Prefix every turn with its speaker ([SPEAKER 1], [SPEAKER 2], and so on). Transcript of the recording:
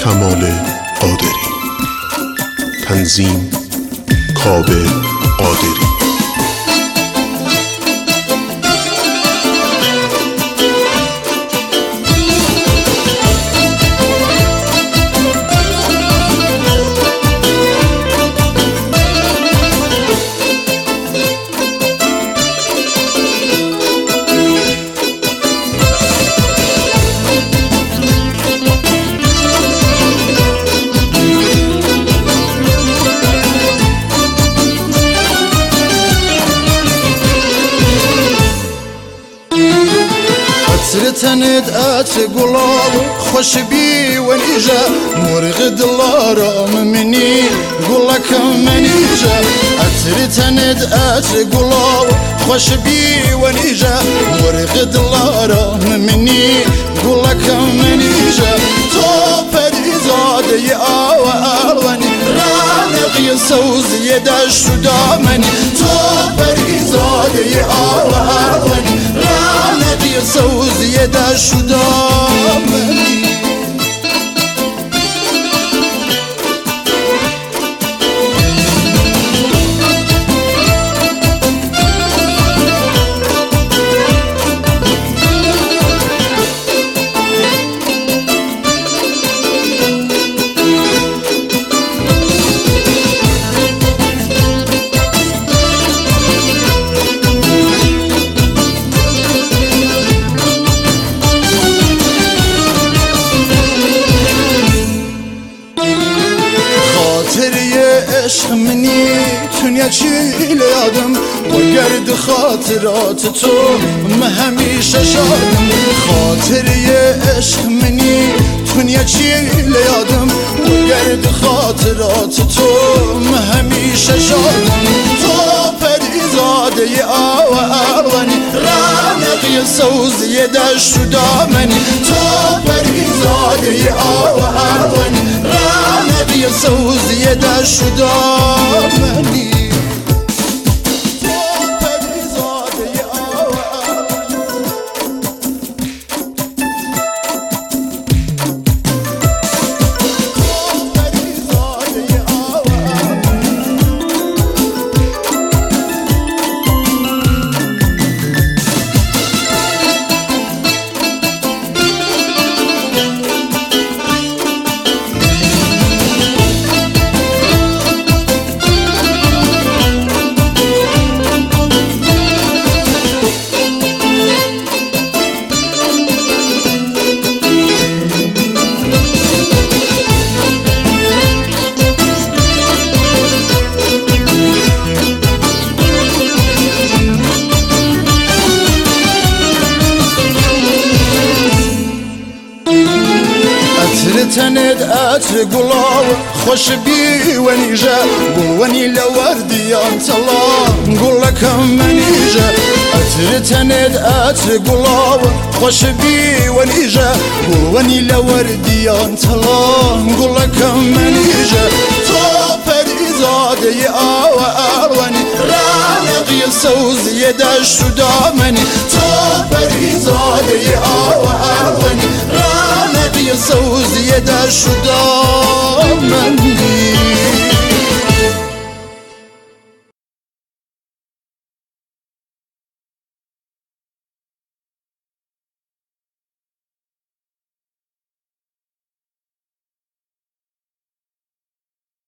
[SPEAKER 1] کمال قادری. تنظیم کاوه قادری.
[SPEAKER 2] تند أتقلاب خوش بي ونيجا مرغد الارام مني قول لك منيجا تند أتقلاب خوش بي ونيجا مرغد الارام مني قول لك منيجا تو فريزاد يا وأرواني رانق يسوز يداش دامني تو فريزاد يا وأرواني سوز يدا شدامني عشق مني تنيا تشيل يادم وقرد خاطرات تو ما هميشه شادم خاطر يا عشق مني تنيا تشيل يادم وقرد خاطرات تو ما هميشه شادم تو فريزاد يا وأرواني رانق يسوز يداش دامني تو فريزاد يا وأرواني رانق يسوز يداش دامني تند أتقلاو خوش بي ونيجا قول وني لوردي أنت الله قول لك منيجا تند أتقلاو خوش بي ونيجا قول وني لوردي أنت الله قول لك منيجا تو فريزاد يا وأرواني رانق يسوز يداش دامني تو فريزاد يا وأرواني رانق يسوز يداش دامني